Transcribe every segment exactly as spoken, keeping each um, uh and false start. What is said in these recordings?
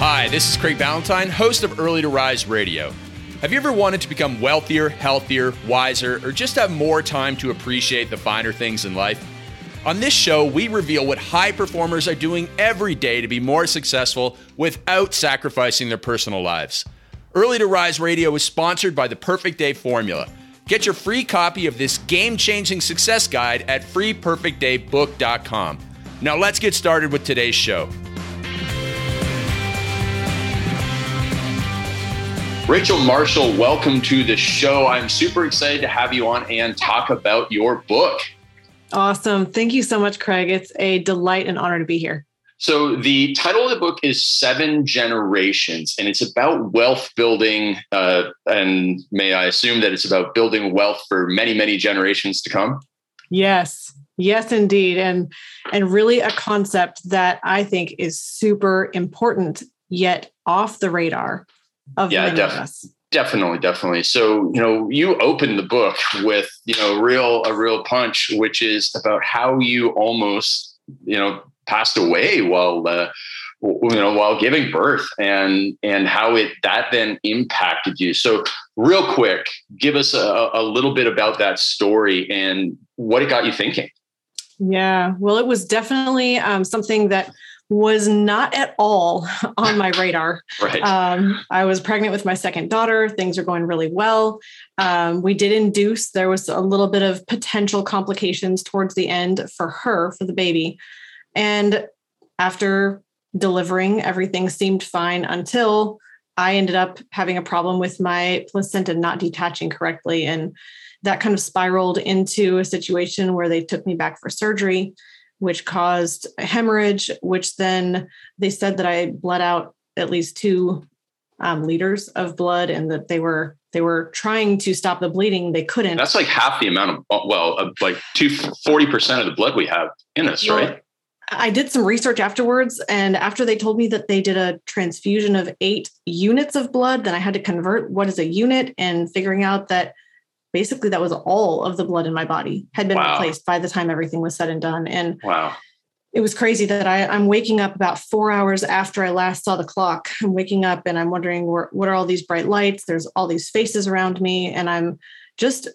Hi, this is Craig Ballantyne, host of Early to Rise Radio. Have you ever wanted to become wealthier, healthier, wiser, or just have more time to appreciate the finer things in life? On this show, we reveal what high performers are doing every day to be more successful without sacrificing their personal lives. Early to Rise Radio is sponsored by the Perfect Day Formula. Get your free copy of this game-changing success guide at free perfect day book dot com. Now let's get started with today's show. Rachel Marshall, welcome to the show. I'm super excited to have you on and talk about your book. Awesome. Thank you so much, Craig. It's a delight and honor to be here. So the title of the book is Seven Generations, and it's about wealth building. Uh, and may I assume that it's about building wealth for many, many generations to come? Yes. Yes, indeed. And, and really a concept that I think is super important, yet off the radar of yeah, many def- of us. Definitely, definitely. So, you know, you open the book with, you know, real, a real punch, which is about how you almost, you know, passed away while, uh, you know, while giving birth, and, and how it, that then impacted you. So real quick, give us a, a little bit about that story and what it got you thinking. Yeah, well, it was definitely um, something that was not at all on my radar. Right. Um, I was pregnant with my second daughter. Things are going really well. Um, we did induce. There was a little bit of potential complications towards the end for her, for the baby. And after delivering, everything seemed fine until I ended up having a problem with my placenta not detaching correctly. And that kind of spiraled into a situation where they took me back for surgery, which caused a hemorrhage, which then they said that I bled out at least two um, liters of blood, and that they were they were trying to stop the bleeding. They couldn't. That's like half the amount of, well, of like two, forty percent of the blood we have in us, well, right? I did some research afterwards, and after they told me that they did a transfusion of eight units of blood, then I had to convert what is a unit, and figuring out that basically that was all of the blood in my body had been wow. replaced by the time everything was said and done. And wow. It was crazy that I, I'm waking up about four hours after I last saw the clock. I'm waking up and I'm wondering, where, what are all these bright lights? There's all these faces around me. And I'm just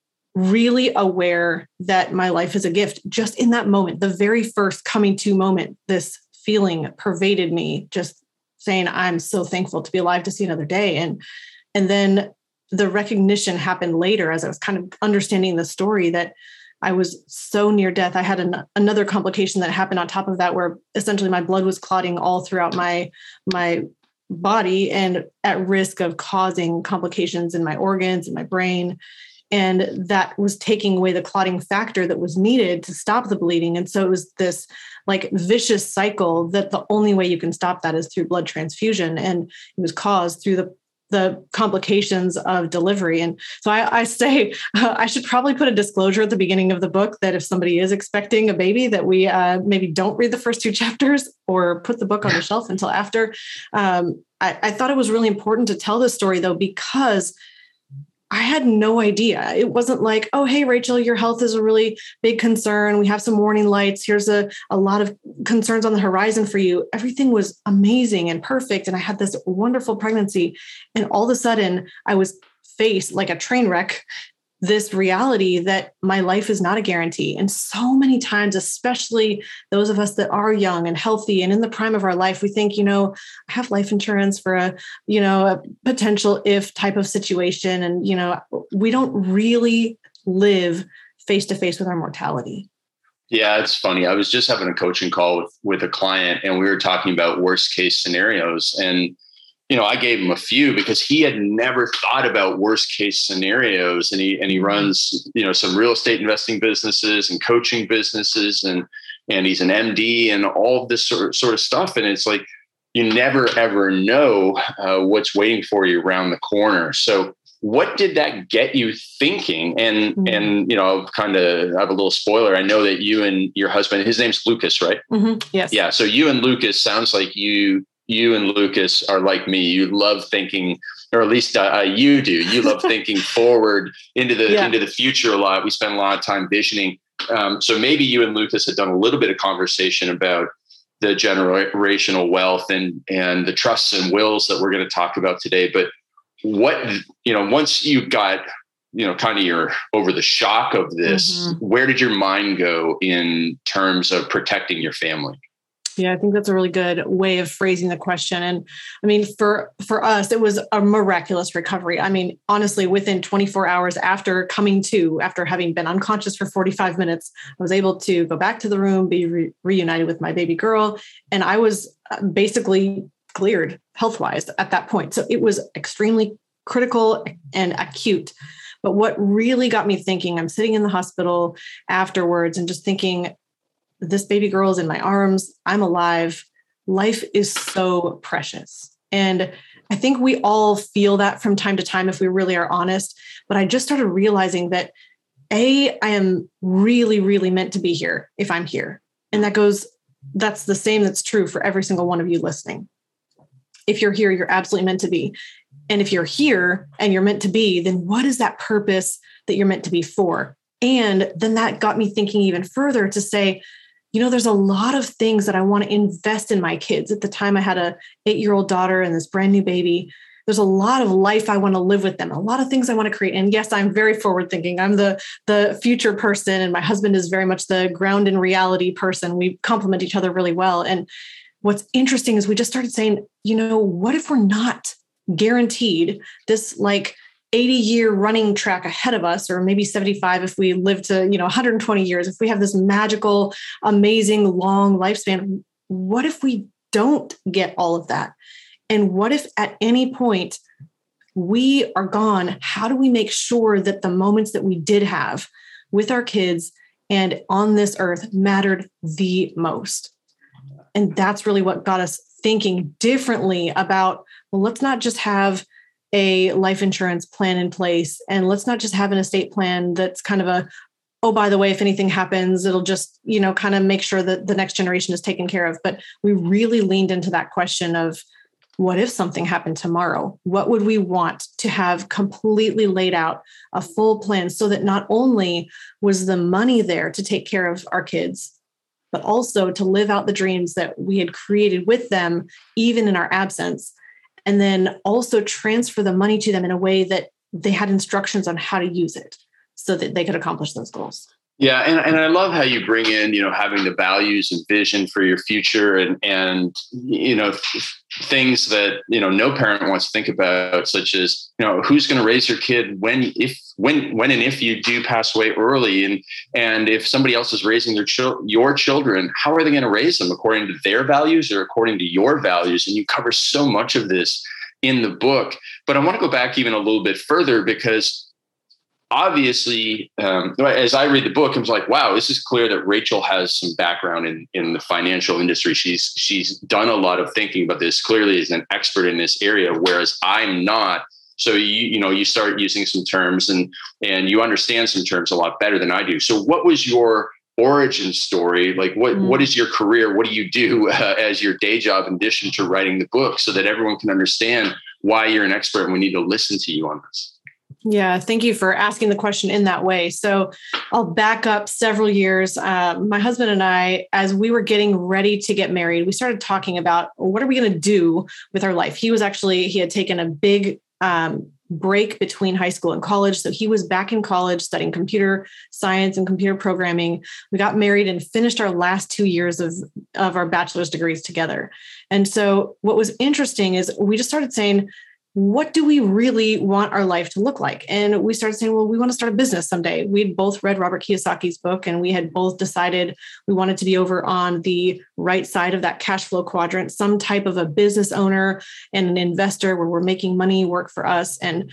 really aware that my life is a gift. Just in that moment, the very first coming to moment, this feeling pervaded me, just saying, I'm so thankful to be alive to see another day. And, and then the recognition happened later as I was kind of understanding the story that I was so near death. I had an, another complication that happened on top of that, where essentially my blood was clotting all throughout my, my body and at risk of causing complications in my organs and my brain. And that was taking away the clotting factor that was needed to stop the bleeding. And so it was this like vicious cycle that the only way you can stop that is through blood transfusion. And it was caused through the the complications of delivery. And so I, I say, uh, I should probably put a disclosure at the beginning of the book that if somebody is expecting a baby, that we uh, maybe don't read the first two chapters or put the book on the shelf until after. Um, I, I thought it was really important to tell this story though, because I had no idea. It wasn't like, oh, hey, Rachel, your health is a really big concern. We have some warning lights. Here's a, a lot of concerns on the horizon for you. Everything was amazing and perfect. And I had this wonderful pregnancy. And all of a sudden, I was faced like a train wreck, this reality that my life is not a guarantee. And so many times, especially those of us that are young and healthy and in the prime of our life, we think, you know, I have life insurance for a, you know, a potential if type of situation. And, you know, we don't really live face to face with our mortality. Yeah, it's funny. I was just having a coaching call with, with a client, and we were talking about worst case scenarios. And you know, I gave him a few because he had never thought about worst case scenarios, and he and he runs, you know, some real estate investing businesses and coaching businesses, and and he's an M D and all of this sort of, sort of stuff. And it's like you never ever know uh, what's waiting for you around the corner. So, what did that get you thinking? And mm-hmm. and you know, kind of have a little spoiler. I know that you and your husband, his name's Lucas, right? Mm-hmm. Yes. Yeah. So you and Lucas, sounds like you. You and Lucas are like me. You love thinking, or at least uh, you do. You love thinking forward into the yeah. into the future a lot. We spend a lot of time visioning. Um, so maybe you and Lucas had done a little bit of conversation about the generational wealth and, and the trusts and wills that we're going to talk about today. But what, you know, once you got, you know, kind of your over the shock of this, mm-hmm. where did your mind go in terms of protecting your family? Yeah, I think that's a really good way of phrasing the question. And I mean, for, for us, it was a miraculous recovery. I mean, honestly, within twenty-four hours after coming to, after having been unconscious for forty-five minutes, I was able to go back to the room, be re- reunited with my baby girl. And I was basically cleared health-wise at that point. So it was extremely critical and acute. But what really got me thinking, I'm sitting in the hospital afterwards and just thinking, this baby girl is in my arms. I'm alive. Life is so precious. And I think we all feel that from time to time if we really are honest. But I just started realizing that A, I am really, really meant to be here if I'm here. And that goes, that's the same that's true for every single one of you listening. If you're here, you're absolutely meant to be. And if you're here and you're meant to be, then what is that purpose that you're meant to be for? And then that got me thinking even further to say, you know, there's a lot of things that I want to invest in my kids. At the time, I had a eight-year-old daughter and this brand new baby. There's a lot of life I want to live with them, a lot of things I want to create. And yes, I'm very forward thinking. I'm the, the future person, and my husband is very much the ground in reality person. We complement each other really well. And what's interesting is we just started saying, you know, what if we're not guaranteed this like eighty year running track ahead of us, or maybe seventy-five if we live to, you know, one hundred twenty years, if we have this magical, amazing, long lifespan, what if we don't get all of that? And what if at any point we are gone? How do we make sure that the moments that we did have with our kids and on this earth mattered the most? And that's really what got us thinking differently about, well, let's not just have a life insurance plan in place, and let's not just have an estate plan that's kind of a, oh, by the way, if anything happens, it'll just, you know, kind of make sure that the next generation is taken care of. But we really leaned into that question of, what if something happened tomorrow? What would we want to have completely laid out, a full plan, so that not only was the money there to take care of our kids, but also to live out the dreams that we had created with them, even in our absence, and then also transfer the money to them in a way that they had instructions on how to use it so that they could accomplish those goals. Yeah. And, and I love how you bring in, you know, having the values and vision for your future and, and, you know, th- things that, you know, no parent wants to think about, such as, you know, who's going to raise your kid when, if, when, when, and if you do pass away early. And, and if somebody else is raising their chil- your children, how are they going to raise them according to their values or according to your values? And you cover so much of this in the book, but I want to go back even a little bit further, because obviously, um, as I read the book, I was like, wow, this is clear that Rachel has some background in, in the financial industry. She's she's done a lot of thinking about this, clearly is an expert in this area, whereas I'm not. So, you you know, you start using some terms and and you understand some terms a lot better than I do. So what was your origin story? Like, what mm. what is your career? What do you do uh, as your day job in addition to writing the book, so that everyone can understand why you're an expert and we need to listen to you on this? Yeah, thank you for asking the question in that way. So I'll back up several years. Uh, my husband and I, as we were getting ready to get married, we started talking about, well, what are we going to do with our life? He was actually, he had taken a big um, break between high school and college. So he was back in college studying computer science and computer programming. We got married and finished our last two years of, of our bachelor's degrees together. And so what was interesting is we just started saying, what do we really want our life to look like? And we started saying, well, we want to start a business someday. We'd both read Robert Kiyosaki's book, and we had both decided we wanted to be over on the right side of that cash flow quadrant, some type of a business owner and an investor where we're making money work for us. And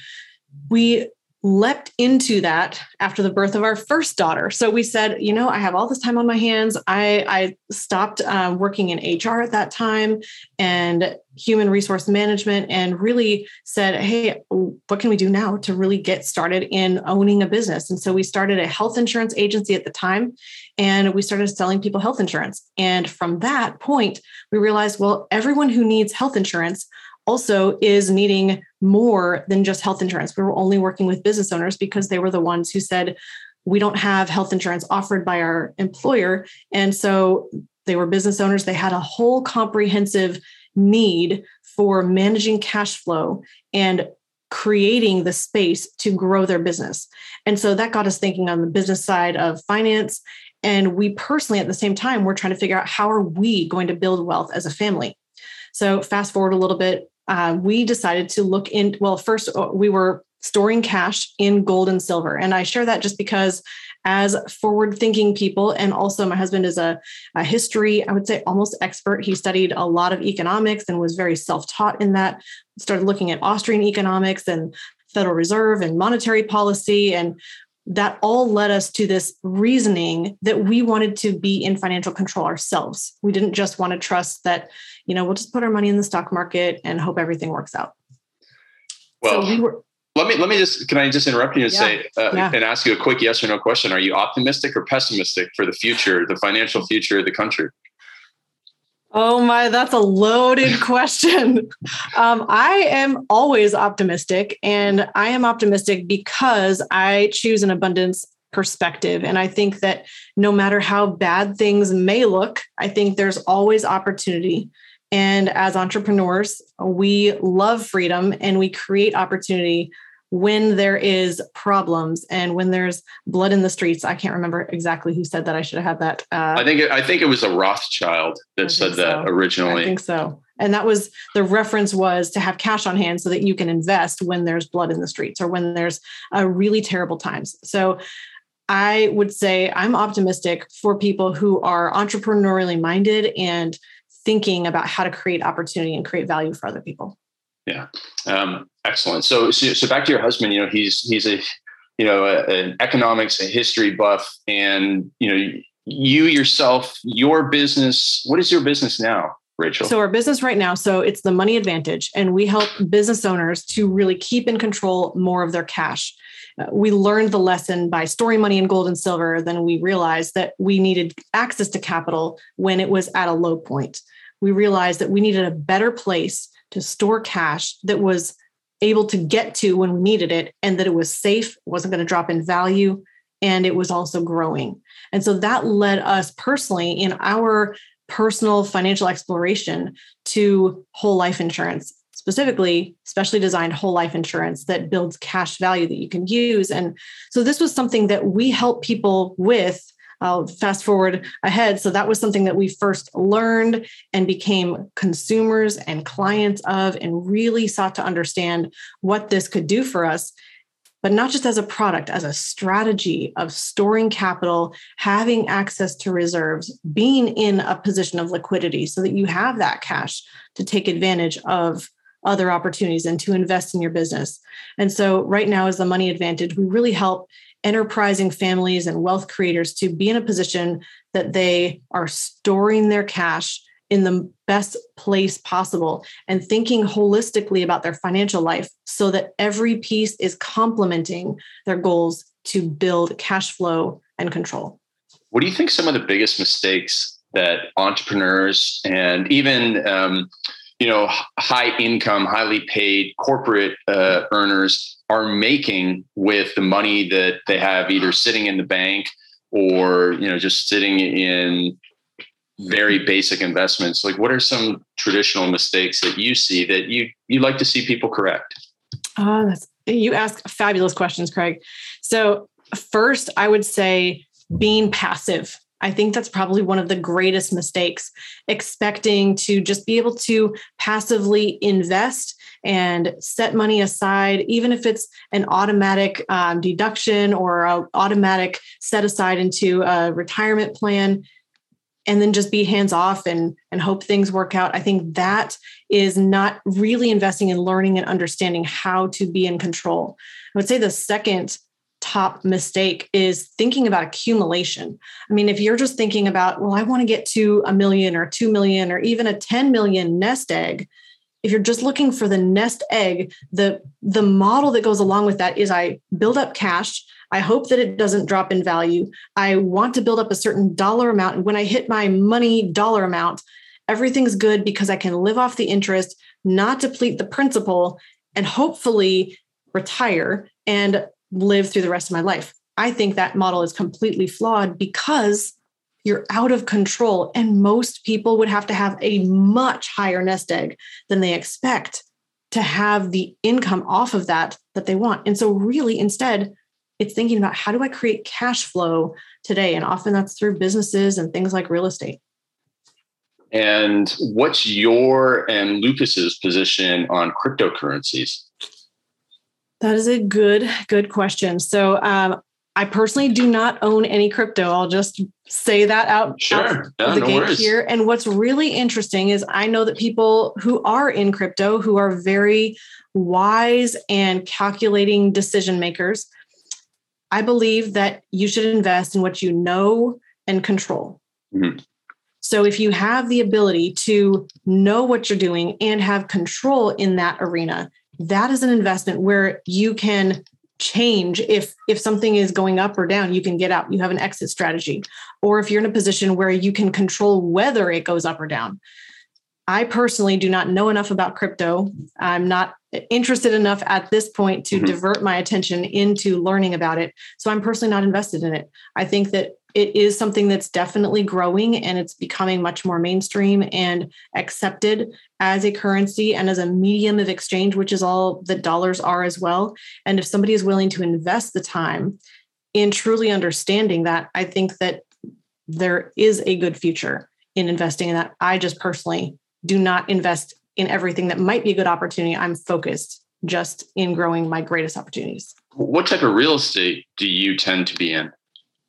we leapt into that after the birth of our first daughter. So we said, you know, I have all this time on my hands. I, I stopped uh, working in H R at that time and human resource management, and really said, hey, what can we do now to really get started in owning a business? And so we started a health insurance agency at the time, and we started selling people health insurance. And from that point, we realized, well, everyone who needs health insurance also is needing more than just health insurance. We were only working with business owners because they were the ones who said, we don't have health insurance offered by our employer. And so They were business owners. They had a whole comprehensive need for managing cash flow and creating the space to grow their business. And so that got us thinking on the business side of finance. And we personally, at the same time, we're trying to figure out how are we going to build wealth as a family. So fast forward a little bit, uh, we decided to look in, well, first we were storing cash in gold and silver. And I share that just because as forward-thinking people, and also my husband is a, a history, I would say almost expert. He studied a lot of economics and was very self-taught in that. Started looking at Austrian economics and Federal Reserve and monetary policy. And that all led us to this reasoning that we wanted to be in financial control ourselves. We didn't just want to trust that, you know, we'll just put our money in the stock market and hope everything works out. Well, so we were. Let me, let me just, can I just interrupt you and Yeah, say, uh, yeah. and ask you a quick yes or no question? Are you optimistic or pessimistic for the future, the financial future of the country? Oh my, that's a loaded question. Um, I am always optimistic, and I am optimistic because I choose an abundance perspective. And I think that no matter how bad things may look, I think there's always opportunity. And as entrepreneurs, we love freedom and we create opportunity when there is problems and when there's blood in the streets. I can't remember exactly who said that. I should have had that. Uh, I think it, I think it was a Rothschild that said that so. originally. I think so. And that was the reference was to have cash on hand so that you can invest when there's blood in the streets or when there's uh, really terrible times. So I would say I'm optimistic for people who are entrepreneurially minded and thinking about how to create opportunity and create value for other people. Yeah. Um, excellent. So, so, so back to your husband, you know, he's, he's a, you know, a, an economics, a history buff, and, you know, you yourself, your business, what is your business now, Rachel? So our business right now, so it's the Money Advantage, and we help business owners to really keep and control more of their cash. Uh, we learned the lesson by storing money in gold and silver. Then we realized that we needed access to capital when it was at a low point. We realized that we needed a better place to store cash that was able to get to when we needed it, and that it was safe, wasn't going to drop in value, and it was also growing. And so that led us personally in our personal financial exploration to whole life insurance, specifically specially designed whole life insurance that builds cash value that you can use. And so this was something that we help people with. I'll fast forward ahead. So that was something that we first learned and became consumers and clients of, and really sought to understand what this could do for us, but not just as a product, as a strategy of storing capital, having access to reserves, being in a position of liquidity so that you have that cash to take advantage of other opportunities and to invest in your business. And so right now, as the Money Advantage, we really help enterprising families and wealth creators to be in a position that they are storing their cash in the best place possible and thinking holistically about their financial life so that every piece is complementing their goals to build cash flow and control. What do you think some of the biggest mistakes that entrepreneurs and even um, you know, high income, highly paid corporate uh, earners are making with the money that they have either sitting in the bank or, you know, just sitting in very basic investments? Like, what are some traditional mistakes that you see that you you like to see people correct? Uh, that's, you ask fabulous questions, Craig. So first, I would say being passive. I think that's probably one of the greatest mistakes, expecting to just be able to passively invest and set money aside, even if it's an automatic um, deduction or an automatic set aside into a retirement plan, and then just be hands off and, and hope things work out. I think that is not really investing in learning and understanding how to be in control. I would say the second top mistake is thinking about accumulation. I mean, if you're just thinking about, well, I want to get to a million or two million or even a ten million nest egg, if you're just looking for the nest egg, the, the model that goes along with that is I build up cash. I hope that it doesn't drop in value. I want to build up a certain dollar amount. And when I hit my money dollar amount, everything's good because I can live off the interest, not deplete the principal, and hopefully retire and live through the rest of my life. I think that model is completely flawed because you're out of control. And most people would have to have a much higher nest egg than they expect to have the income off of that that they want. And so really instead, it's thinking about how do I create cash flow today? And often that's through businesses and things like real estate. And what's your and Lucas's position on cryptocurrencies? That is a good, good question. So um, I personally do not own any crypto. I'll just say that out, sure. out no, of the no gate worries. here. And what's really interesting is I know that people who are in crypto, who are very wise and calculating decision makers, I believe that you should invest in what you know and control. Mm-hmm. So if you have the ability to know what you're doing and have control in that arena, that is an investment where you can change. If, if something is going up or down, you can get out, you have an exit strategy. Or if you're in a position where you can control whether it goes up or down. I personally do not know enough about crypto. I'm not interested enough at this point to mm-hmm. divert my attention into learning about it. So I'm personally not invested in it. I think that it is something that's definitely growing and it's becoming much more mainstream and accepted as a currency and as a medium of exchange, which is all that dollars are as well. And if somebody is willing to invest the time in truly understanding that, I think that there is a good future in investing in that. I just personally do not invest in everything that might be a good opportunity. I'm focused just in growing my greatest opportunities. What type of real estate do you tend to be in?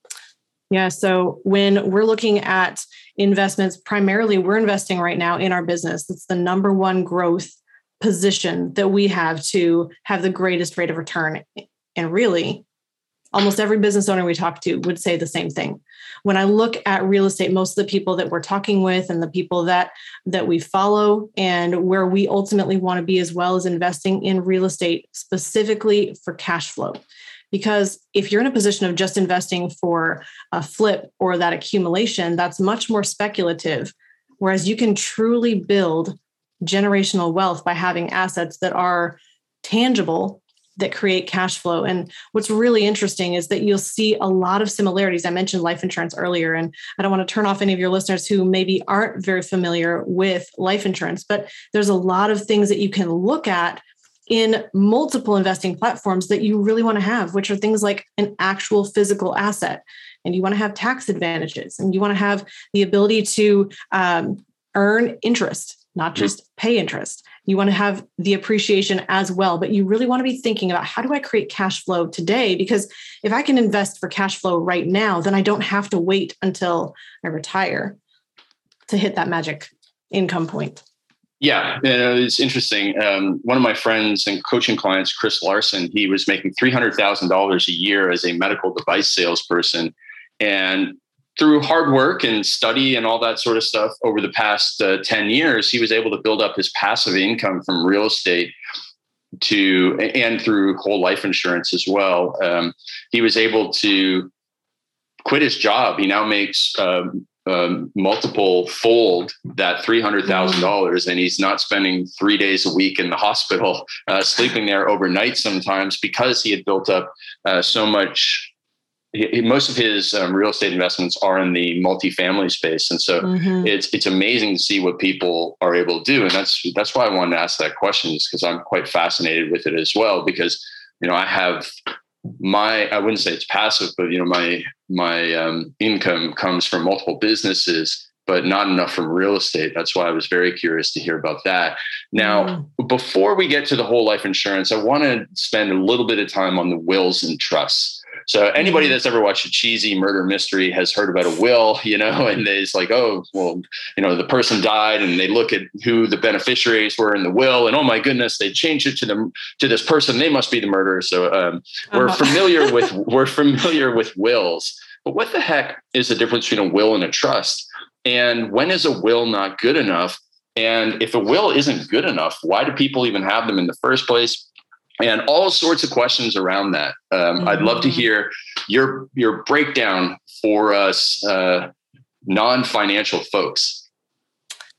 Yeah. So when we're looking at investments, primarily we're investing right now in our business. It's the number one growth position that we have to have the greatest rate of return. And really, almost every business owner we talk to would say the same thing. When I look at real estate, most of the people that we're talking with and the people that, that we follow and where we ultimately want to be as well as investing in real estate specifically for cash flow. Because if you're in a position of just investing for a flip or that accumulation, that's much more speculative. Whereas you can truly build generational wealth by having assets that are tangible, that create cash flow. And what's really interesting is that you'll see a lot of similarities. I mentioned life insurance earlier, and I don't want to turn off any of your listeners who maybe aren't very familiar with life insurance, but there's a lot of things that you can look at in multiple investing platforms that you really want to have, which are things like an actual physical asset. And you want to have tax advantages and you want to have the ability to um, earn interest, not just pay interest. You want to have the appreciation as well, but you really want to be thinking about how do I create cash flow today? Because if I can invest for cash flow right now, then I don't have to wait until I retire to hit that magic income point. Yeah, it's interesting. Um, one of my friends and coaching clients, Chris Larson, he was making three hundred thousand dollars a year as a medical device salesperson. And through hard work and study and all that sort of stuff over the past uh, ten years, he was able to build up his passive income from real estate to and through whole life insurance as well. Um, he was able to quit his job. He now makes um, um, multiple fold that three hundred thousand dollars, and he's not spending three days a week in the hospital, uh, sleeping there overnight sometimes, because he had built up uh, so much. He, most of his um, real estate investments are in the multifamily space. And so mm-hmm. it's, it's amazing to see what people are able to do. And that's, that's why I wanted to ask that question, is because I'm quite fascinated with it as well, because, you know, I have my, I wouldn't say it's passive, but, you know, my, my um, income comes from multiple businesses, but not enough from real estate. That's why I was very curious to hear about that. Now, mm. before we get to the whole life insurance, I want to spend a little bit of time on the wills and trusts. So anybody that's ever watched a cheesy murder mystery has heard about a will, you know, and it's like, oh, well, you know, the person died, and they look at who the beneficiaries were in the will, and oh my goodness, they changed it to them to this person. They must be the murderer. So um, we're uh-huh. familiar with we're familiar with wills. But what the heck is the difference between a will and a trust? And when is a will not good enough? And if a will isn't good enough, why do people even have them in the first place? And all sorts of questions around that. Um, mm-hmm. I'd love to hear your your breakdown for us uh, non-financial folks.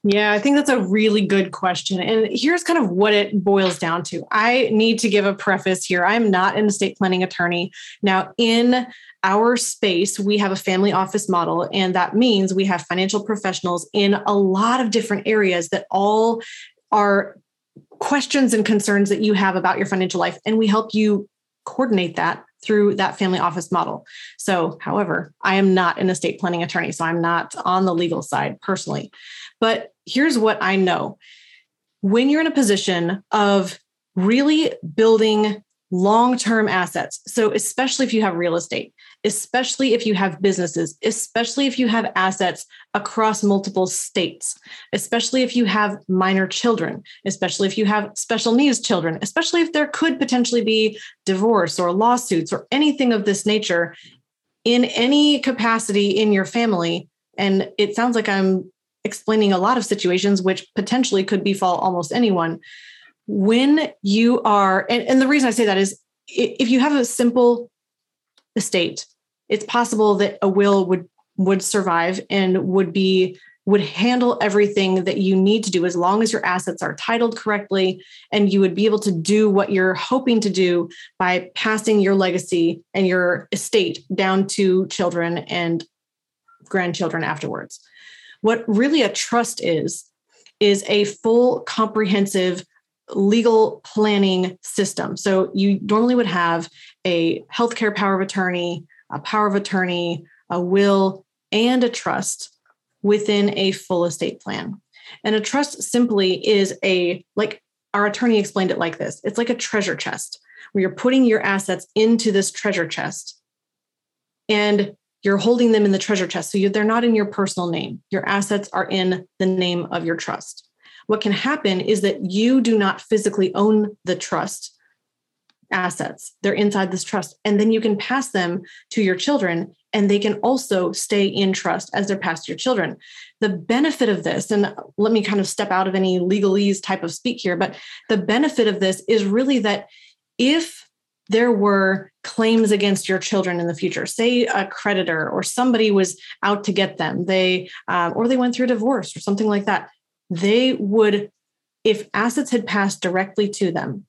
Yeah, I think that's a really good question. And here's kind of what it boils down to. I need to give a preface here. I'm not an estate planning attorney. Now, in our space, we have a family office model, and that means we have financial professionals in a lot of different areas that all are questions and concerns that you have about your financial life. And we help you coordinate that through that family office model. So, however, I am not an estate planning attorney, so I'm not on the legal side personally. But here's what I know. When you're in a position of really building long-term assets, so especially if you have real estate, especially if you have businesses, especially if you have assets across multiple states, especially if you have minor children, especially if you have special needs children, especially if there could potentially be divorce or lawsuits or anything of this nature in any capacity in your family. And it sounds like I'm explaining a lot of situations which potentially could befall almost anyone. When you are, and, and the reason I say that is if you have a simple estate, it's possible that a will would would survive and would be would handle everything that you need to do as long as your assets are titled correctly, and you would be able to do what you're hoping to do by passing your legacy and your estate down to children and grandchildren afterwards. What really a trust is, is a full comprehensive legal planning system. So you normally would have a healthcare power of attorney, a power of attorney, a will, and a trust within a full estate plan. And a trust simply is a, like our attorney explained it like this, it's like a treasure chest where you're putting your assets into this treasure chest and you're holding them in the treasure chest. So you, they're not in your personal name. Your assets are in the name of your trust. What can happen is that you do not physically own the trust assets. They're inside this trust. And then you can pass them to your children, and they can also stay in trust as they're passed to your children. The benefit of this, and let me kind of step out of any legalese type of speak here, but the benefit of this is really that if there were claims against your children in the future, say a creditor or somebody was out to get them, they uh, or they went through a divorce or something like that, they would, if assets had passed directly to them,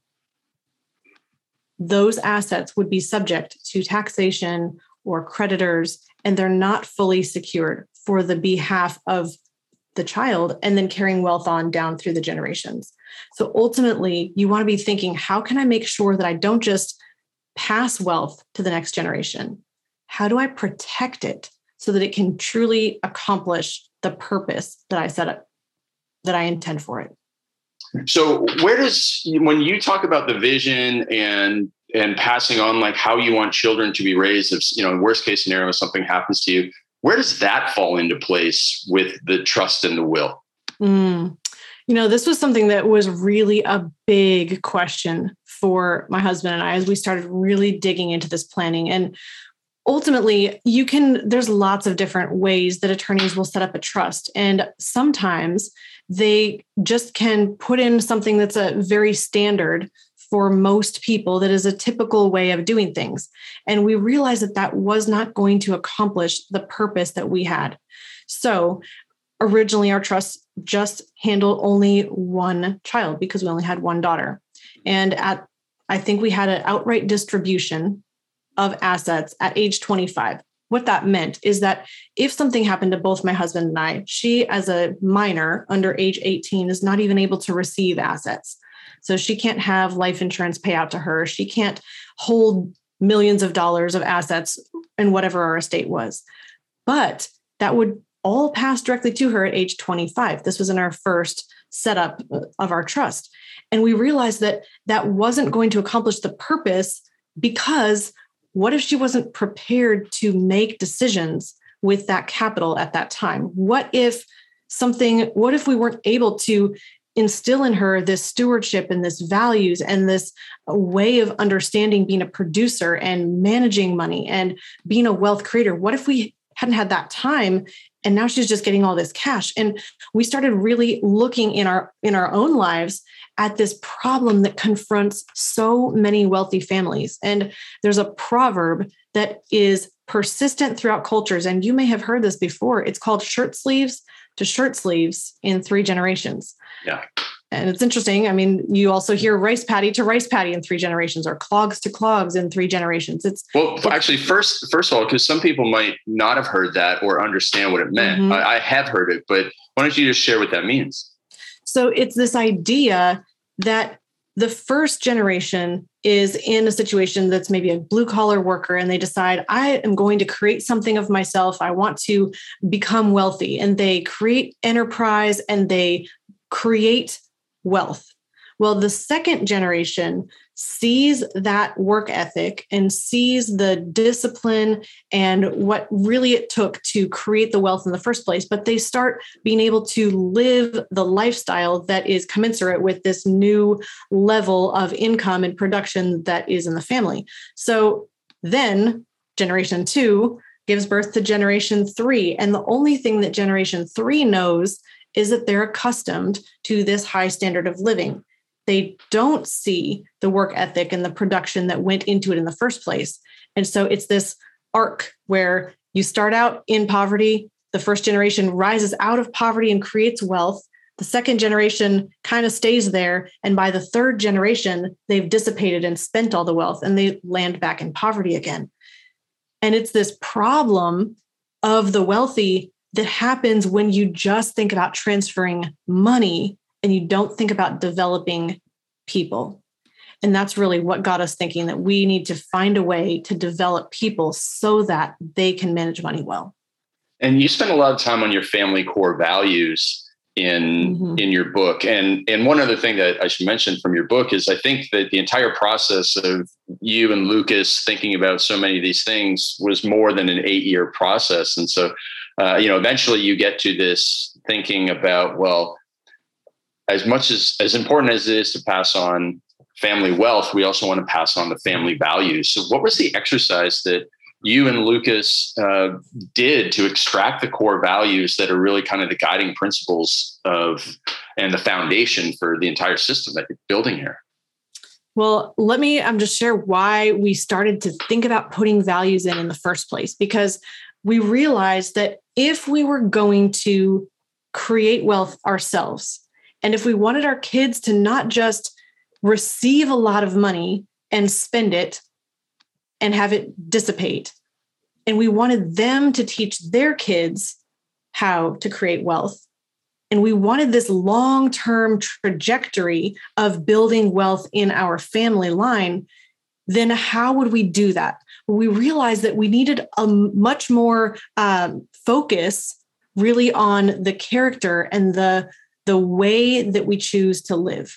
those assets would be subject to taxation or creditors, and they're not fully secured for the behalf of the child and then carrying wealth on down through the generations. So ultimately, you want to be thinking, how can I make sure that I don't just pass wealth to the next generation? How do I protect it so that it can truly accomplish the purpose that I set up, that I intend for it? So where does, when you talk about the vision and and passing on like how you want children to be raised, if, you know, in worst case scenario, if something happens to you, where does that fall into place with the trust and the will? Mm. You know, this was something that was really a big question for my husband and I as we started really digging into this planning. And ultimately, you can, there's lots of different ways that attorneys will set up a trust. And sometimes they just can put in something that's a very standard for most people, that is a typical way of doing things. And we realized that that was not going to accomplish the purpose that we had. So originally our trust just handled only one child because we only had one daughter. And at, I think we had an outright distribution of assets at age twenty-five. What that meant is that if something happened to both my husband and I, she as a minor under age eighteen is not even able to receive assets. So she can't have life insurance pay out to her. She can't hold millions of dollars of assets in whatever our estate was. But that would all pass directly to her at age twenty-five. This was in our first setup of our trust. And we realized that that wasn't going to accomplish the purpose, because what if she wasn't prepared to make decisions with that capital at that time? What if something, what if we weren't able to instill in her this stewardship and this values and this way of understanding being a producer and managing money and being a wealth creator? What if we hadn't had that time and now she's just getting all this cash? And we started really looking in our in our own lives at this problem that confronts so many wealthy families. And there's a proverb that is persistent throughout cultures. And you may have heard this before. It's called shirt sleeves to shirt sleeves in three generations. Yeah. And it's interesting. I mean, you also hear rice paddy to rice paddy in three generations, or clogs to clogs in three generations. It's well, actually, first, first of all, because some people might not have heard that or understand what it meant. Mm-hmm. I, I have heard it, but why don't you just share what that means? So it's this idea that the first generation is in a situation that's maybe a blue collar worker, and they decide, I am going to create something of myself. I want to become wealthy. And they create enterprise and they create wealth. Well, the second generation sees that work ethic and sees the discipline and what really it took to create the wealth in the first place, but they start being able to live the lifestyle that is commensurate with this new level of income and production that is in the family. So then generation two gives birth to generation three. And the only thing that generation three knows is that they're accustomed to this high standard of living. They don't see the work ethic and the production that went into it in the first place. And so it's this arc where you start out in poverty. The first generation rises out of poverty and creates wealth. The second generation kind of stays there. And by the third generation, they've dissipated and spent all the wealth and they land back in poverty again. And it's this problem of the wealthy that happens when you just think about transferring money and you don't think about developing people. And that's really what got us thinking that we need to find a way to develop people so that they can manage money well. And you spend a lot of time on your family core values in, mm-hmm. in your book. And, and one other thing that I should mention from your book is I think that the entire process of you and Lucas thinking about so many of these things was more than an eight year process. And so Uh, you know, eventually you get to this thinking about, well, as much as, as important as it is to pass on family wealth, we also want to pass on the family values. So what was the exercise that you and Lucas uh, did to extract the core values that are really kind of the guiding principles of and the foundation for the entire system that you're building here? Well, let me um, just share why we started to think about putting values in in the first place, because we realized that if we were going to create wealth ourselves, and if we wanted our kids to not just receive a lot of money and spend it and have it dissipate, and we wanted them to teach their kids how to create wealth, and we wanted this long-term trajectory of building wealth in our family line, then how would we do that? We realized that we needed a much more um, focus really on the character and the, the way that we choose to live.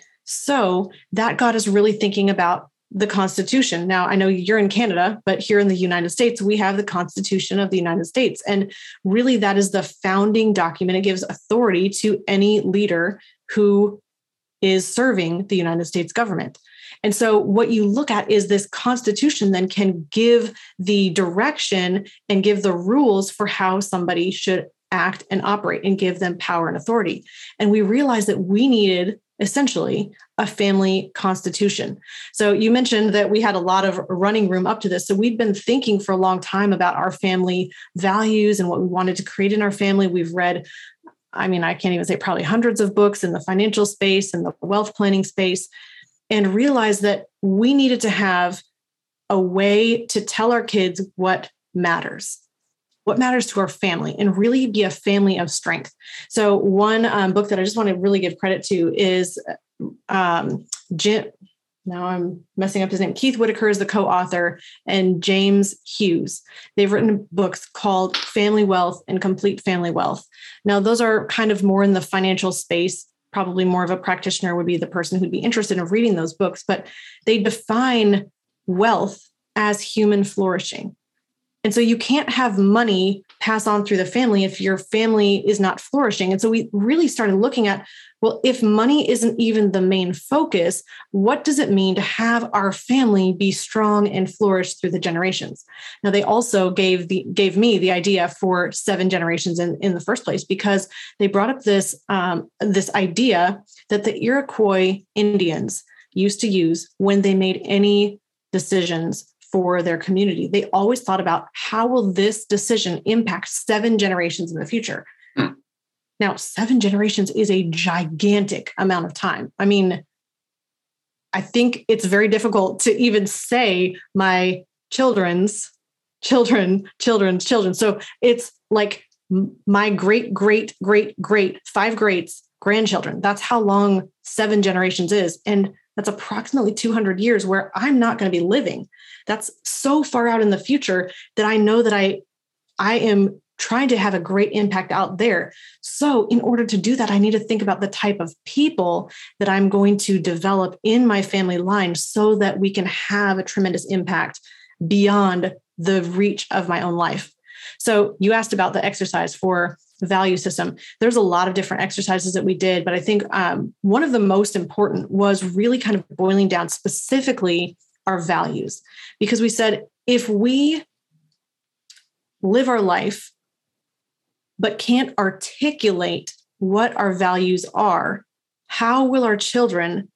So that got us really thinking about the Constitution. Now, I know you're in Canada, but here in the United States, we have the Constitution of the United States. And really that is the founding document. It gives authority to any leader who is serving the United States government. And so what you look at is this Constitution then can give the direction and give the rules for how somebody should act and operate and give them power and authority. And we realized that we needed essentially a family constitution. So you mentioned that we had a lot of running room up to this. So we'd been thinking for a long time about our family values and what we wanted to create in our family. We've read, I mean, I can't even say probably hundreds of books in the financial space and the wealth planning space, and realized that we needed to have a way to tell our kids what matters. What matters to our family, and really be a family of strength. So one um, book that I just want to really give credit to is um, Jim, now I'm messing up his name. Keith Whitaker is the co-author, and James Hughes. They've written books called Family Wealth and Complete Family Wealth. Now, those are kind of more in the financial space. Probably more of a practitioner would be the person who'd be interested in reading those books, but they define wealth as human flourishing. And so you can't have money pass on through the family if your family is not flourishing. And so we really started looking at, well, if money isn't even the main focus, what does it mean to have our family be strong and flourish through the generations? Now, they also gave the gave me the idea for seven generations in, in the first place, because they brought up this, um, this idea that the Iroquois Indians used to use when they made any decisions for their community. They always thought about how will this decision impact seven generations in the future? Hmm. Now, seven generations is a gigantic amount of time. I mean, I think it's very difficult to even say my children's children, children's children. So it's like my great, great, great, great, five greats, grandchildren. That's how long seven generations is. And that's approximately two hundred years where I'm not going to be living. That's so far out in the future that I know that I, I am trying to have a great impact out there. So in order to do that, I need to think about the type of people that I'm going to develop in my family line so that we can have a tremendous impact beyond the reach of my own life. So you asked about the exercise for the value system. There's a lot of different exercises that we did, but I think um, one of the most important was really kind of boiling down specifically our values, because we said, if we live our life, but can't articulate what our values are, how will our children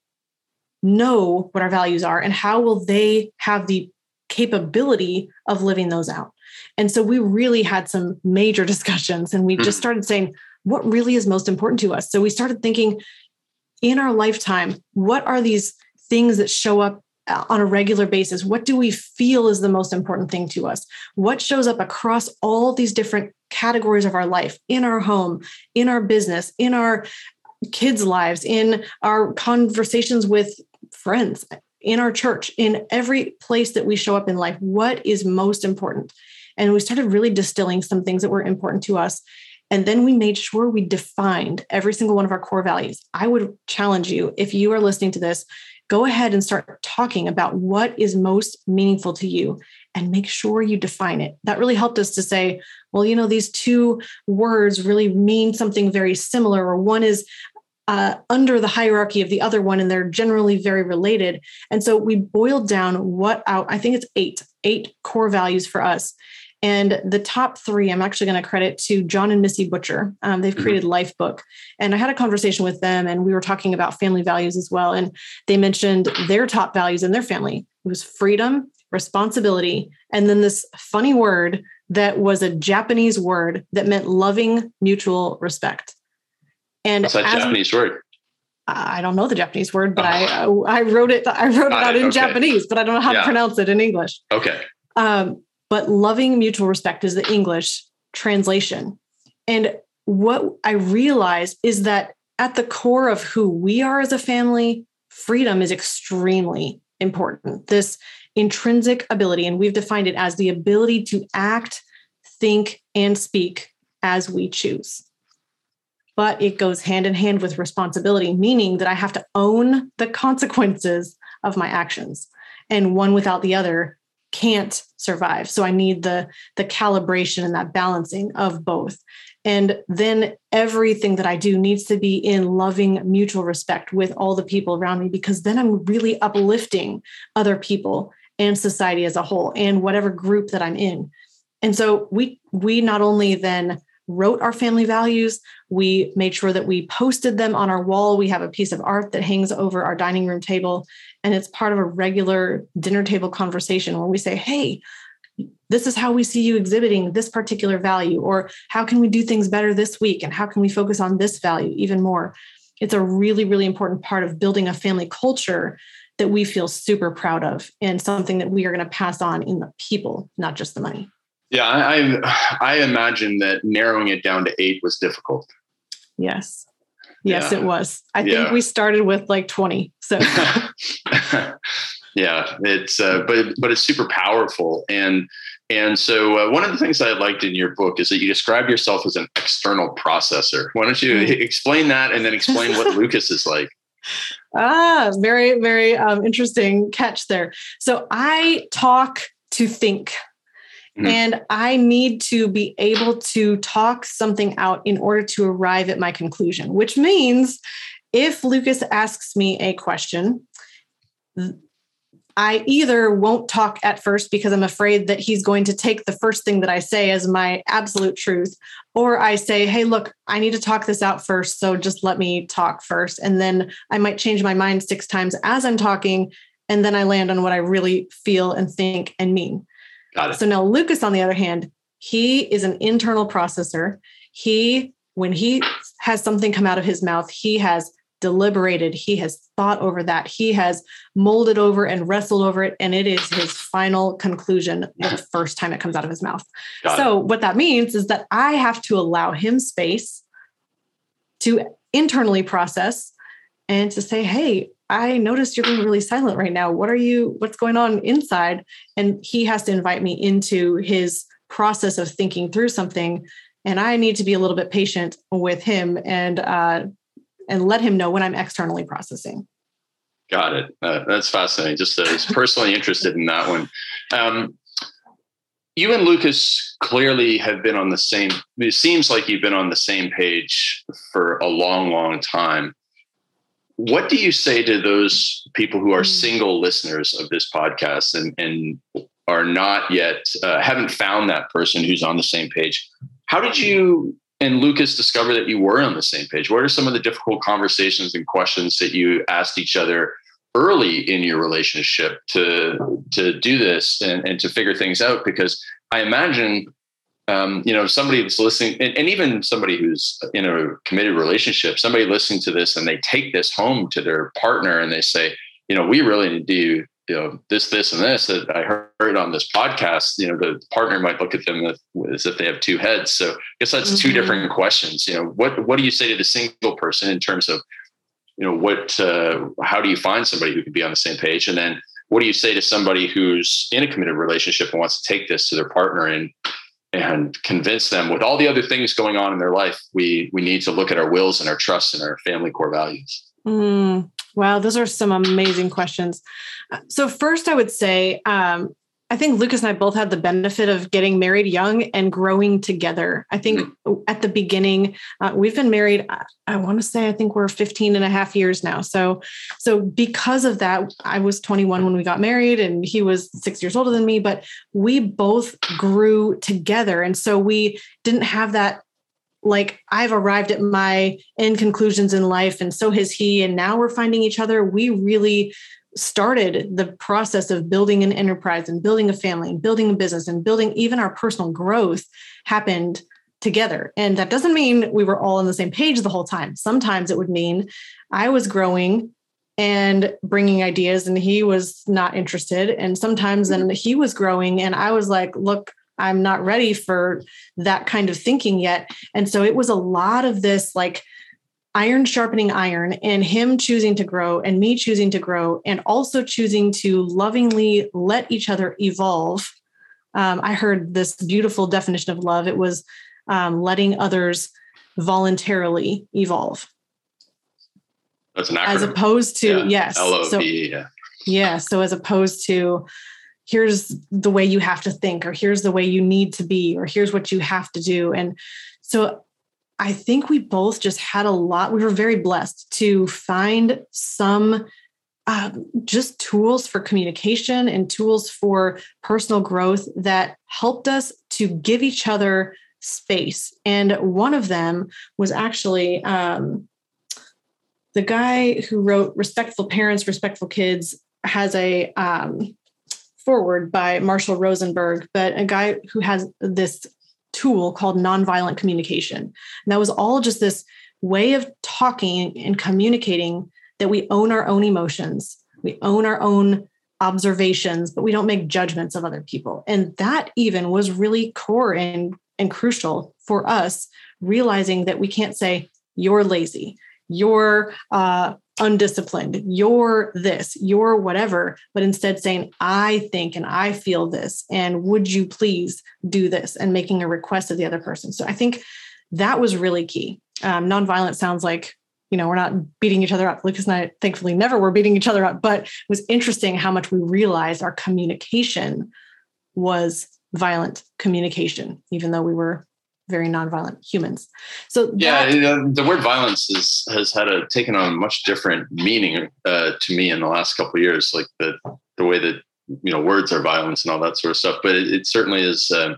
know what our values are, and how will they have the capability of living those out? And so we really had some major discussions, and we mm-hmm. just started saying, what really is most important to us? So we started thinking, in our lifetime, what are these things that show up on a regular basis? What do we feel is the most important thing to us? What shows up across all these different categories of our life, in our home, in our business, in our kids' lives, in our conversations with friends, in our church, in every place that we show up in life? What is most important? And we started really distilling some things that were important to us. And then we made sure we defined every single one of our core values. I would challenge you, if you are listening to this, go ahead and start talking about what is most meaningful to you and make sure you define it. That really helped us to say, well, you know, these two words really mean something very similar, or one is uh, under the hierarchy of the other one, and they're generally very related. And so we boiled down what out, I think it's eight, eight core values for us. And the top three, I'm actually going to credit to John and Missy Butcher. Um, they've created mm-hmm. Lifebook. And I had a conversation with them, and we were talking about family values as well. And they mentioned their top values in their family. It was freedom, responsibility, and then this funny word that was a Japanese word that meant loving mutual respect. And what's that Japanese word? I don't know the Japanese word, but oh. I I wrote it. I wrote it out in okay. Japanese, but I don't know how yeah. to pronounce it in English. Okay. Um, But loving mutual respect is the English translation. And what I realized is that at the core of who we are as a family, freedom is extremely important. This intrinsic ability, and we've defined it as the ability to act, think, and speak as we choose. But it goes hand in hand with responsibility, meaning that I have to own the consequences of my actions. And one without the other can't survive. So I need the, the calibration and that balancing of both. And then everything that I do needs to be in loving mutual respect with all the people around me, because then I'm really uplifting other people and society as a whole and whatever group that I'm in. And so we, we not only then wrote our family values, we made sure that we posted them on our wall. We have a piece of art that hangs over our dining room table, and it's part of a regular dinner table conversation where we say, hey, this is how we see you exhibiting this particular value, or how can we do things better this week? And how can we focus on this value even more? It's a really, really important part of building a family culture that we feel super proud of, and something that we are going to pass on in the people, not just the money. Yeah, I I imagine that narrowing it down to eight was difficult. Yes. Yes, yeah. It was. I think yeah. we started with like twenty. So yeah, it's uh, but but it's super powerful. And and so uh, one of the things I liked in your book is that you describe yourself as an external processor. Why don't you mm. explain that, and then explain what Lucas is like? Ah, very, very um, interesting catch there. So I talk to think. And I need to be able to talk something out in order to arrive at my conclusion, which means if Lucas asks me a question, I either won't talk at first because I'm afraid that he's going to take the first thing that I say as my absolute truth, or I say, hey, look, I need to talk this out first, so just let me talk first. And then I might change my mind six times as I'm talking, and then I land on what I really feel and think and mean. Got it. So now Lucas, on the other hand, he is an internal processor. He, when he has something come out of his mouth, he has deliberated, he has thought over that, he has molded over and wrestled over it, and it is his final conclusion the first time it comes out of his mouth. Got so it. What that means is that I have to allow him space to internally process and to say, hey, I noticed you're being really silent right now. What are you, what's going on inside? And he has to invite me into his process of thinking through something. And I need to be a little bit patient with him and, uh, and let him know when I'm externally processing. Got it. Uh, that's fascinating. Just uh, I was personally interested in that one. Um, you and Lucas clearly have been on the same, it seems like you've been on the same page for a long, long time. What do you say to those people who are single listeners of this podcast and, and are not yet, uh, haven't found that person who's on the same page? How did you and Lucas discover that you were on the same page? What are some of the difficult conversations and questions that you asked each other early in your relationship to, to do this and, and to figure things out? Because I imagine, um, you know, somebody that's listening, and, and even somebody who's in a committed relationship, somebody listening to this and they take this home to their partner and they say, you know, we really need to do, you know, this, this, and this that I heard on this podcast. You know, the partner might look at them as if they have two heads. So I guess that's mm-hmm. two different questions. You know, what, what do you say to the single person in terms of, you know, what, uh, how do you find somebody who can be on the same page? And then what do you say to somebody who's in a committed relationship and wants to take this to their partner and, and convince them with all the other things going on in their life, we, we need to look at our wills and our trusts and our family core values? Mm, wow. Those are some amazing questions. So first I would say, um, I think Lucas and I both had the benefit of getting married young and growing together. I think mm-hmm. at the beginning, uh, we've been married, I, I want to say, I think we're fifteen and a half years now. So, so because of that, I was twenty-one when we got married and he was six years older than me, but we both grew together. And so we didn't have that, like, I've arrived at my end conclusions in life and so has he, and now we're finding each other. We really started the process of building an enterprise and building a family and building a business and building even our personal growth happened together. And that doesn't mean we were all on the same page the whole time. Sometimes it would mean I was growing and bringing ideas and he was not interested. And sometimes then he was growing and I was like, look, I'm not ready for that kind of thinking yet. And so it was a lot of this, like, iron sharpening iron, and him choosing to grow and me choosing to grow and also choosing to lovingly let each other evolve. Um, I heard this beautiful definition of love. It was um, letting others voluntarily evolve. That's an acronym. As opposed to, yeah. yes. L O V, so, yeah. Yeah. So as opposed to, here's the way you have to think, or here's the way you need to be, or here's what you have to do. And so I think we both just had a lot. We were very blessed to find some uh, just tools for communication and tools for personal growth that helped us to give each other space. And one of them was actually um, the guy who wrote Respectful Parents, Respectful Kids has a um, foreword by Marshall Rosenberg, but a guy who has this tool called nonviolent communication. And that was all just this way of talking and communicating that we own our own emotions, we own our own observations, but we don't make judgments of other people. And that even was really core and, and crucial for us, realizing that we can't say, you're lazy, you're uh, undisciplined, you're this, you're whatever, but instead saying, I think and I feel this, and would you please do this, and making a request of the other person. So I think that was really key. Um, nonviolent sounds like, you know, we're not beating each other up. Lucas and I thankfully never were beating each other up, but it was interesting how much we realized our communication was violent communication, even though we were very nonviolent humans. So yeah, that, uh, the word violence is, has had a taken on a much different meaning uh, to me in the last couple of years, like the the way that, you know, words are violence and all that sort of stuff. But it, it certainly is uh,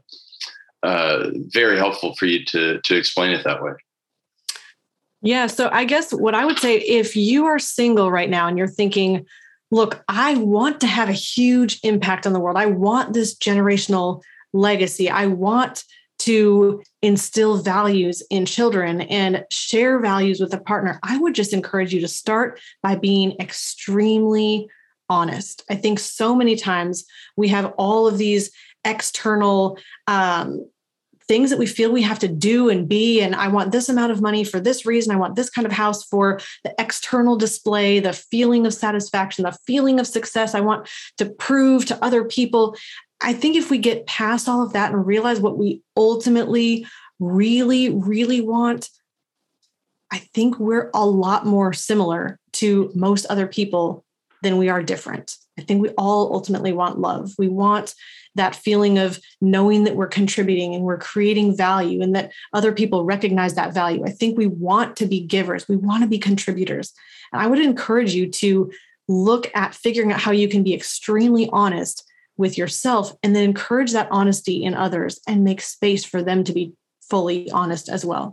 uh, very helpful for you to to explain it that way. Yeah. So I guess what I would say, if you are single right now and you're thinking, look, I want to have a huge impact on the world. I want this generational legacy. I want to instill values in children and share values with a partner. I would just encourage you to start by being extremely honest. I think so many times we have all of these external um, things that we feel we have to do and be. And I want this amount of money for this reason. I want this kind of house for the external display, the feeling of satisfaction, the feeling of success. I want to prove to other people. I think if we get past all of that and realize what we ultimately really, really want, I think we're a lot more similar to most other people than we are different. I think we all ultimately want love. We want that feeling of knowing that we're contributing and we're creating value and that other people recognize that value. I think we want to be givers. We want to be contributors. And I would encourage you to look at figuring out how you can be extremely honest with yourself and then encourage that honesty in others and make space for them to be fully honest as well.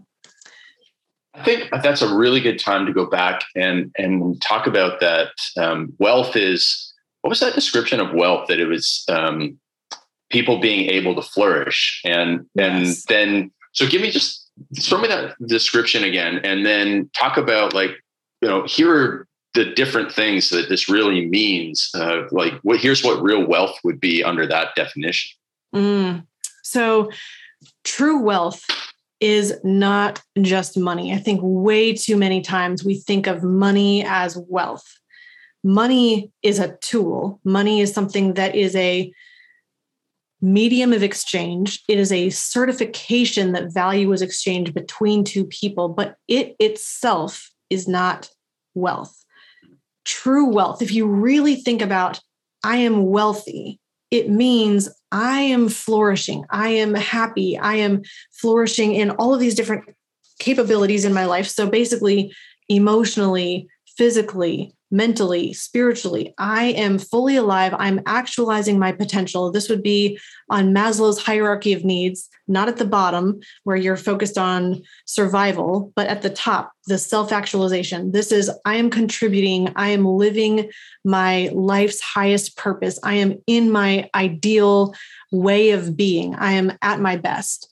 I think that's a really good time to go back and, and talk about that. Um, wealth is, what was that description of wealth? That it was um, people being able to flourish. And, and yes. then, so give me just, show me that description again, and then talk about like, you know, here are the different things that this really means. Uh, like what, here's what real wealth would be under that definition. Mm. So true wealth is not just money. I think way too many times we think of money as wealth. Money is a tool. Money is something that is a medium of exchange. It is a certification that value is exchanged between two people, but it itself is not wealth. True wealth, if you really think about, I am wealthy, it means I am flourishing. I am happy. I am flourishing in all of these different capabilities in my life. So basically, emotionally, physically, mentally, spiritually, I am fully alive. I'm actualizing my potential. This would be on Maslow's hierarchy of needs, not at the bottom where you're focused on survival, but at the top, the self-actualization. This is, I am contributing. I am living my life's highest purpose. I am in my ideal way of being. I am at my best.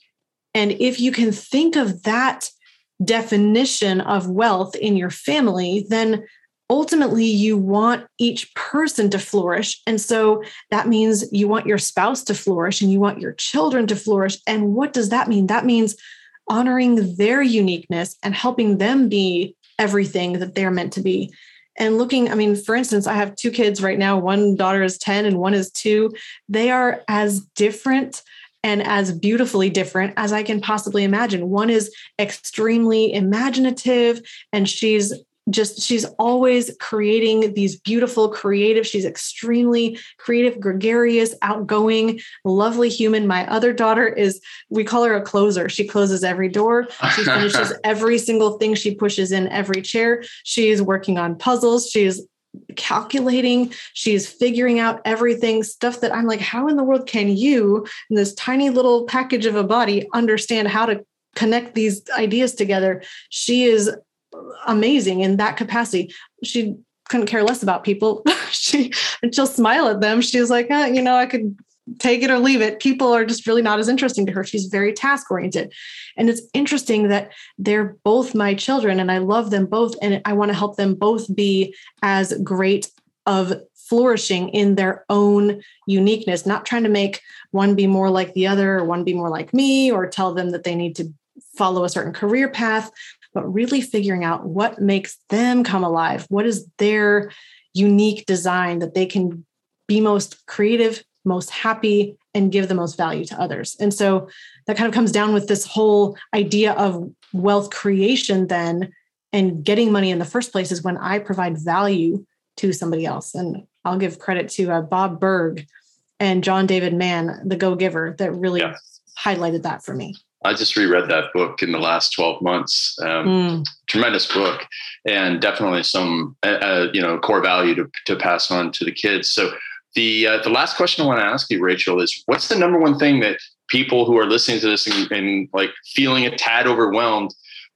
And if you can think of that definition of wealth in your family, then ultimately, you want each person to flourish. And so that means you want your spouse to flourish and you want your children to flourish. And what does that mean? That means honoring their uniqueness and helping them be everything that they're meant to be. And looking, I mean, for instance, I have two kids right now. One daughter is ten and one is two. They are as different and as beautifully different as I can possibly imagine. One is extremely imaginative and she's just, she's always creating these beautiful, creative, she's extremely creative, gregarious, outgoing, lovely human. My other daughter is, we call her a closer. She closes every door. She finishes every single thing she pushes in every chair. She's working on puzzles. She's calculating. She's figuring out everything, stuff that I'm like, how in the world can you, in this tiny little package of a body, understand how to connect these ideas together? She is amazing in that capacity. She couldn't care less about people. she and she'll smile at them. She's like, eh, you know, I could take it or leave it. People are just really not as interesting to her. She's very task oriented. And it's interesting that they're both my children and I love them both. And I want to help them both be as great of flourishing in their own uniqueness, not trying to make one be more like the other or one be more like me or tell them that they need to follow a certain career path, but really figuring out what makes them come alive. What is their unique design that they can be most creative, most happy, and give the most value to others. And so that kind of comes down with this whole idea of wealth creation then, and getting money in the first place is when I provide value to somebody else. And I'll give credit to uh, Bob Berg and John David Mann, The Go-Giver, that really yeah. highlighted that for me. I just reread that book in the last twelve months. Um, mm. Tremendous book, and definitely some, uh, you know, core value to, to pass on to the kids. So the uh, the last question I want to ask you, Rachel, is what's the number one thing that people who are listening to this and, and like feeling a tad overwhelmed,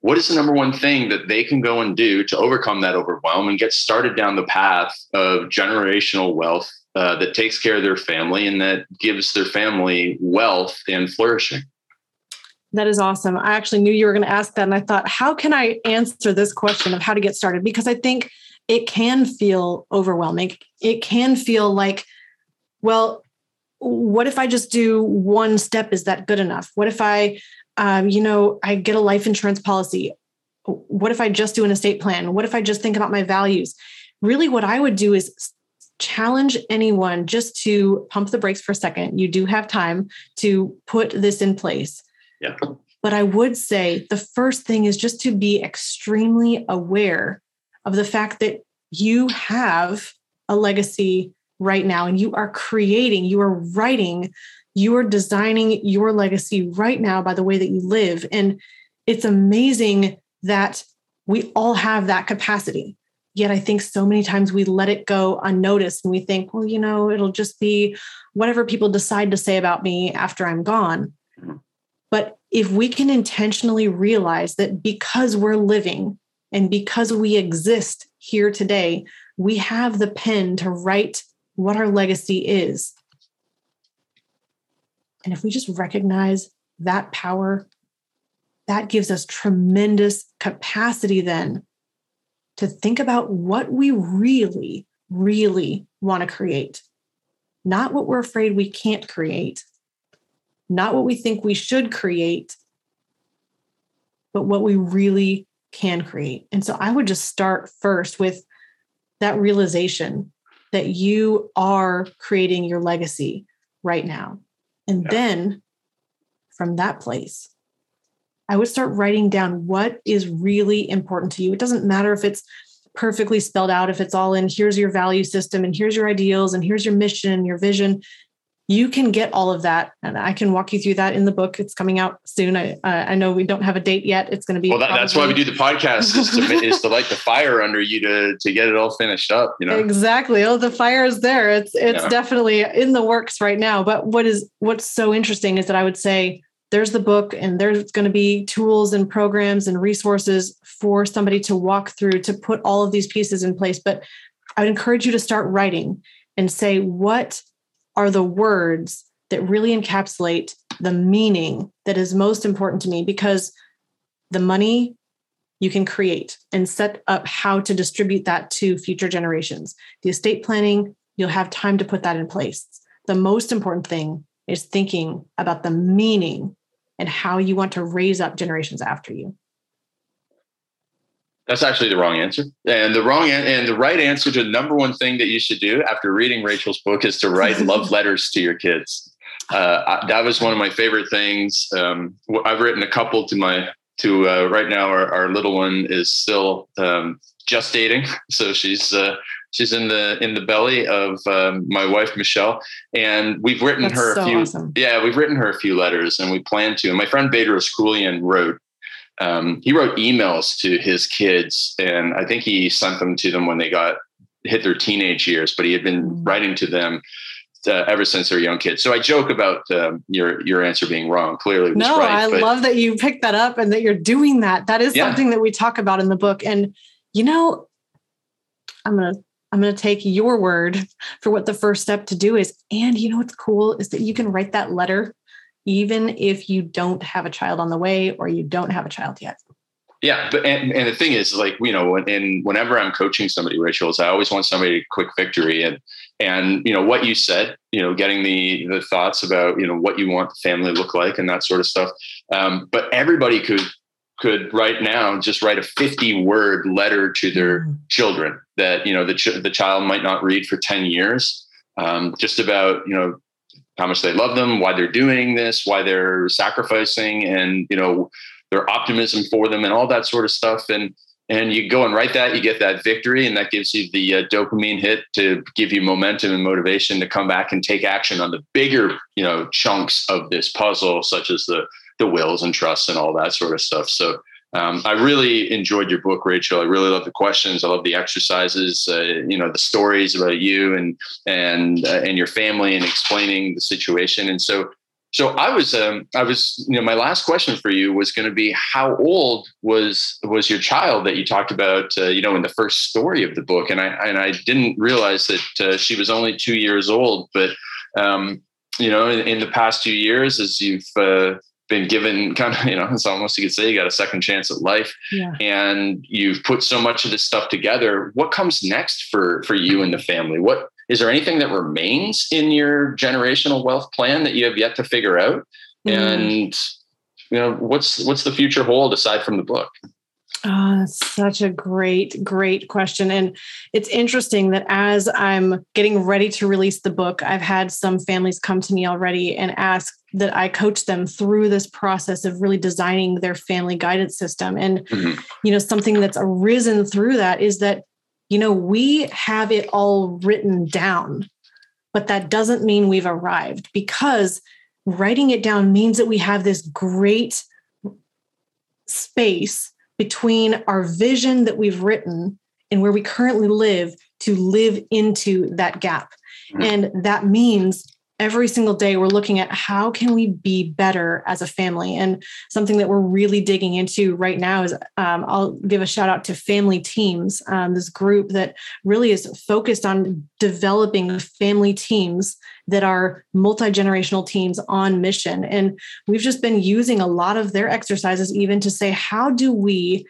what is the number one thing that they can go and do to overcome that overwhelm and get started down the path of generational wealth uh, that takes care of their family and that gives their family wealth and flourishing? That is awesome. I actually knew you were going to ask that. And I thought, how can I answer this question of how to get started? Because I think it can feel overwhelming. It can feel like, well, what if I just do one step? Is that good enough? What if I, um, you know, I get a life insurance policy? What if I just do an estate plan? What if I just think about my values? Really, what I would do is challenge anyone just to pump the brakes for a second. You do have time to put this in place. Yeah. But I would say the first thing is just to be extremely aware of the fact that you have a legacy right now and you are creating, you are writing, you are designing your legacy right now by the way that you live. And it's amazing that we all have that capacity. Yet I think so many times we let it go unnoticed and we think, well, you know, it'll just be whatever people decide to say about me after I'm gone. But if we can intentionally realize that because we're living and because we exist here today, we have the pen to write what our legacy is. And if we just recognize that power, that gives us tremendous capacity then to think about what we really, really want to create. Not what we're afraid we can't create. Not what we think we should create, but what we really can create. And so I would just start first with that realization that you are creating your legacy right now. And yeah. then from that place, I would start writing down what is really important to you. It doesn't matter if it's perfectly spelled out, if it's all in, here's your value system and here's your ideals and here's your mission, your vision. You can get all of that. And I can walk you through that in the book. It's coming out soon. I uh, I know we don't have a date yet. It's going to be. Well, that, that's why we do the podcast is to, is to light the fire under you to, to get it all finished up. You know, exactly. Oh, the fire is there. It's, it's yeah. definitely in the works right now. But what is, what's so interesting is that I would say there's the book and there's going to be tools and programs and resources for somebody to walk through to put all of these pieces in place. But I would encourage you to start writing and say, what are the words that really encapsulate the meaning that is most important to me? Because the money you can create and set up how to distribute that to future generations. The estate planning, you'll have time to put that in place. The most important thing is thinking about the meaning and how you want to raise up generations after you. That's actually the wrong answer. And the wrong an- and the right answer to the number one thing that you should do after reading Rachel's book is to write love letters to your kids. Uh, I, that was one of my favorite things. Um, I've written a couple to my, to uh, right now, our, our little one is still um, just dating. So she's, uh, she's in the, in the belly of um, my wife, Michelle. And we've written That's her a so few, awesome. yeah, we've written her a few letters and we plan to. And my friend Bader Oskulian wrote, Um, he wrote emails to his kids, and I think he sent them to them when they got hit their teenage years, but he had been mm-hmm. writing to them uh, ever since they were young kids. So I joke about um, your, your answer being wrong. Clearly it was no, right. I but, love that you picked that up and that you're doing that. That is yeah. something that we talk about in the book. And, you know, I'm going to, I'm going to take your word for what the first step to do is. And you know, what's cool is that you can write that letter even if you don't have a child on the way or you don't have a child yet. Yeah. But, and, and the thing is like, you know, when, and whenever I'm coaching somebody, Rachel, is I always want somebody to quick victory. And, and, you know, what you said, you know, getting the, the thoughts about, you know, what you want the family to look like and that sort of stuff. Um, but everybody could, could right now just write a fifty word letter to their mm. children that, you know, the, ch- the child might not read for ten years, um, just about, you know, how much they love them, why they're doing this, why they're sacrificing, and, you know, their optimism for them and all that sort of stuff. And, and you go and write that, you get that victory, and that gives you the uh, dopamine hit to give you momentum and motivation to come back and take action on the bigger, you know, chunks of this puzzle, such as the, the wills and trusts and all that sort of stuff. So um, I really enjoyed your book, Rachel. I really love the questions. I love the exercises, uh, you know, the stories about you and, and, uh, and your family and explaining the situation. And so So I was, um, I was, you know, my last question for you was going to be, how old was was your child that you talked about, uh, you know, in the first story of the book? And I and I didn't realize that uh, she was only two years old. But um, you know, in, in the past few years, as you've uh, been given kind of, you know, it's almost, you could say, you got a second chance at life, yeah. and you've put so much of this stuff together. What comes next for for you and the family? What Is there anything that remains in your generational wealth plan that you have yet to figure out? Mm. And, you know, what's, what's the future hold aside from the book? Oh, such a great, great question. And it's interesting that as I'm getting ready to release the book, I've had some families come to me already and ask that I coach them through this process of really designing their family guidance system. And, mm-hmm. you know, something that's arisen through that is that, you know, we have it all written down, but that doesn't mean we've arrived, because writing it down means that we have this great space between our vision that we've written and where we currently live to live into that gap. Mm-hmm. And that means every single day we're looking at how can we be better as a family. And something that we're really digging into right now is um, I'll give a shout out to Family Teams, um, this group that really is focused on developing family teams that are multi-generational teams on mission. And we've just been using a lot of their exercises even to say, how do we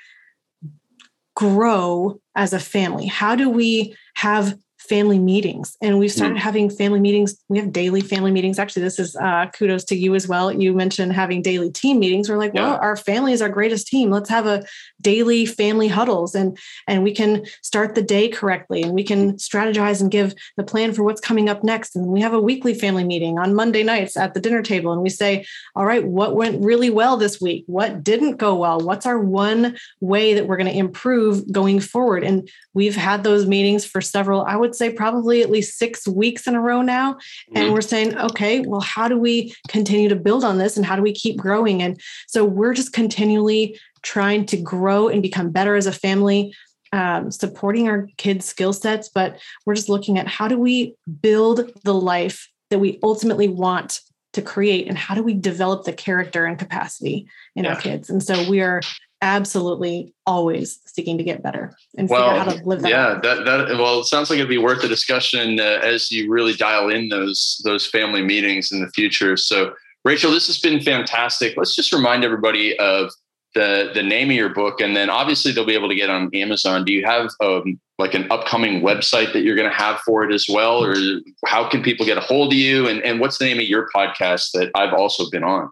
grow as a family? How do we have family meetings? And we've started mm. having family meetings. We have daily family meetings. Actually, this is uh, kudos to you as well. You mentioned having daily team meetings. We're like, yeah. well, our family is our greatest team. Let's have a daily family huddles, and, and we can start the day correctly, and we can strategize and give the plan for what's coming up next. And we have a weekly family meeting on Monday nights at the dinner table. And we say, all right, what went really well this week? What didn't go well? What's our one way that we're going to improve going forward? And we've had those meetings for several, I would say probably at least six weeks in a row now. And mm-hmm. we're saying, okay, well, how do we continue to build on this? And how do we keep growing? And so we're just continually trying to grow and become better as a family, um, supporting our kids' skill sets. But we're just looking at how do we build the life that we ultimately want to create? And how do we develop the character and capacity in yeah. our kids? And so we are absolutely always seeking to get better and figure well, out how to live that. Yeah, out. that that well, it sounds like it'd be worth a discussion uh, as you really dial in those those family meetings in the future. So, Rachel, this has been fantastic. Let's just remind everybody of the the name of your book, and then obviously they'll be able to get on Amazon. Do you have um, like an upcoming website that you're going to have for it as well, or how can people get a hold of you? And and what's the name of your podcast that I've also been on?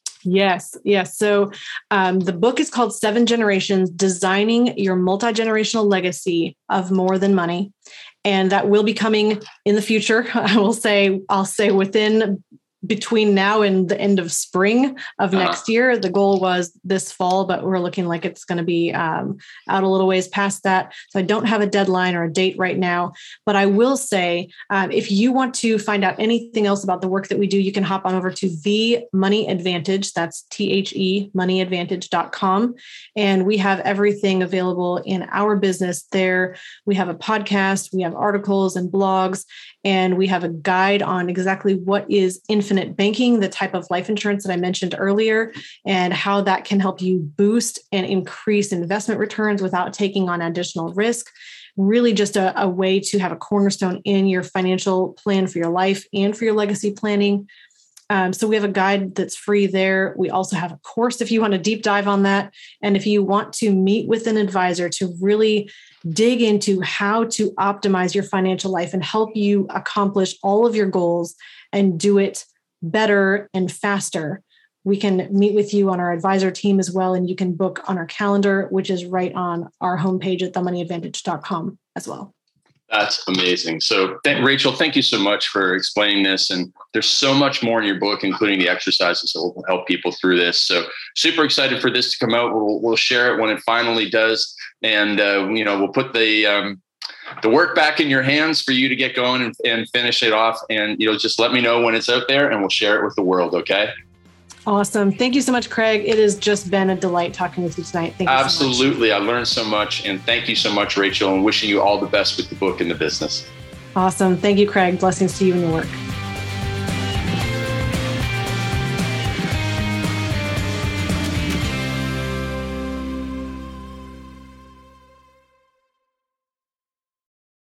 Yes. Yes. So um, the book is called Seven Generations, Designing Your Multi-Generational Legacy of More Than Money. And that will be coming in the future. I will say, I'll say within between now and the end of spring of uh-huh. next year. The goal was this fall, but we're looking like it's going to be um, out a little ways past that. So I don't have a deadline or a date right now, but I will say, um, if you want to find out anything else about the work that we do, you can hop on over to The Money Advantage. That's T H E money advantage dot com. And we have everything available in our business there. We have a podcast, we have articles and blogs, and we have a guide on exactly what is infinite banking, the type of life insurance that I mentioned earlier, and how that can help you boost and increase investment returns without taking on additional risk. Really just a, a way to have a cornerstone in your financial plan for your life and for your legacy planning. Um, so we have a guide that's free there. We also have a course if you want to deep dive on that. And if you want to meet with an advisor to really dig into how to optimize your financial life and help you accomplish all of your goals and do it better and faster, we can meet with you on our advisor team as well. And you can book on our calendar, which is right on our homepage at the money advantage dot com as well. That's amazing. So th- Rachel, thank you so much for explaining this. And there's so much more in your book, including the exercises that will help people through this. So super excited for this to come out. We'll, we'll share it when it finally does. And, uh, you know, we'll put the, um, the work back in your hands for you to get going and, and finish it off. And, you know, just let me know when it's out there and we'll share it with the world. Okay. Awesome. Thank you so much, Craig. It has just been a delight talking with you tonight. Thank you Absolutely. so much. I learned so much, and thank you so much, Rachel, and wishing you all the best with the book and the business. Awesome. Thank you, Craig. Blessings to you and your work.